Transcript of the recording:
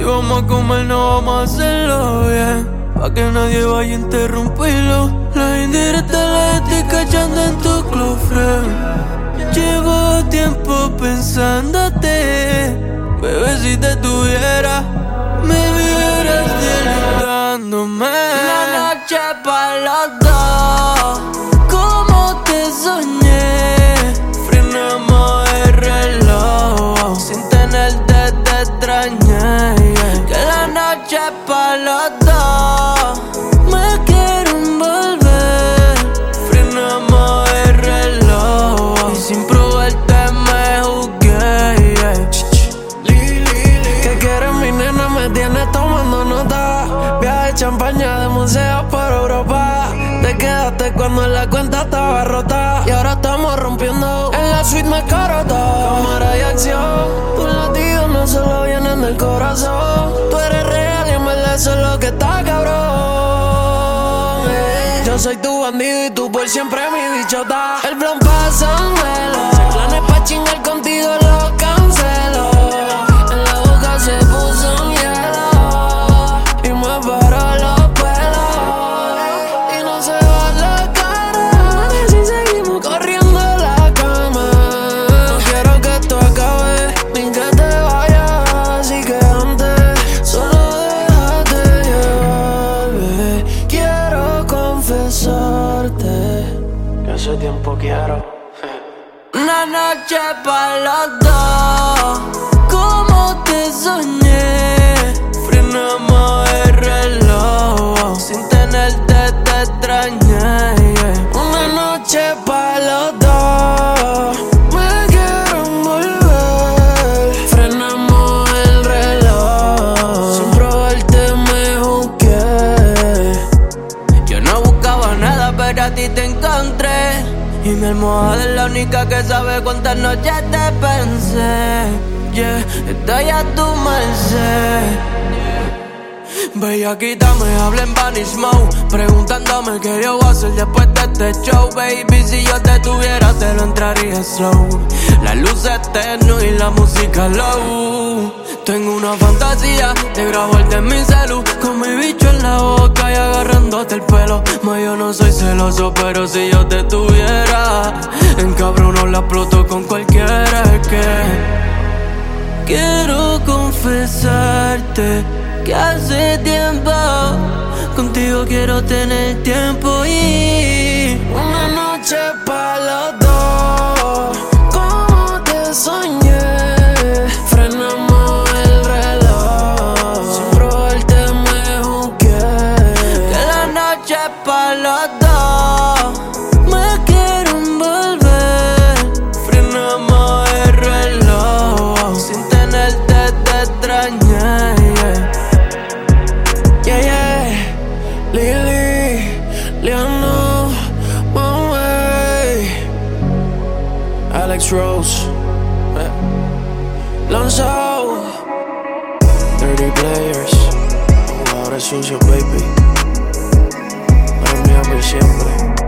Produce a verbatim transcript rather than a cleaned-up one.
Si vamos a comer, no vamos a hacerlo bien, pa' que nadie vaya a interrumpirlo. Las indirectas las estoy cachando en tu close friend. Llevo tiempo pensándote, bebé, si te tuviera, me vieras deleitándome. Una noche pa' los dos, como te soñé. Frenamos el reloj, sin tenerte te extrañé, yeah. Que la noche pa' los dos, me quiero envolver. Frenamos el reloj, y sin probarte me juzgué, yeah. ¿Qué quieres, mi nena? Me tienes tomando nota. Viaje de champaña de museos por Europa. Te quedaste cuando la cuenta estaba rota, y ahora estamos rompiendo en la suite más carota. Cámara y acción, tus latidos no solo vienen del corazón. Tú eres real y en verdad eso es lo que está cabrón, eh. Yo soy tu bandido y tú por siempre mi bichota. El plan pasa en velo, si planes pa' chingar contigo lo cancelo. En la boca se puso un hielo y me paró los pelos, y no se va la cara si seguimos corriendo la cama. No quiero que esto acabe ni que te vayas, así que antes solo déjate llevar, bebé. Quiero confesarte que hace tiempo quiero una noche pa' los dos, como te soñé. Frenamos el reloj, sin tenerte te extrañé, yeah. Una noche pa' los dos, me quiero envolver. Frenamos el reloj, sin probarte me juzgué. Yo no buscaba nada, pero a ti te encontré, y mi almohada es la única que sabe cuántas noches te pensé, yeah. Estoy a tu merced. Bellaquita me habla en Spanish Mode, preguntándome qué yo voy a hacer después de este show. Baby, si yo te tuviera te lo entraría slow. La luz es tenue y la música low. Tengo una fantasía de grabarte en mi celu, con mi bicho en la boca y agarrándote el pelo. Ma, yo no soy celoso, pero si yo te tuviera, en cabrón no la exploto con cualquiera. Es que quiero confesarte que hace tiempo contigo quiero tener tiempo, y una noche pa' los dos, como te soñé. Frenamos el reloj, sin probarte me juzgué. Que la noche pa' los dos, me quiero envolver. Frenamos el reloj, sin tenerte te extrañé, yeah. Yeah, yeah, Lily, Leano, my way. Alex Rose, eh. Lonzo, Dirty Players, jugadores sucios, baby. Para mí, a mí siempre.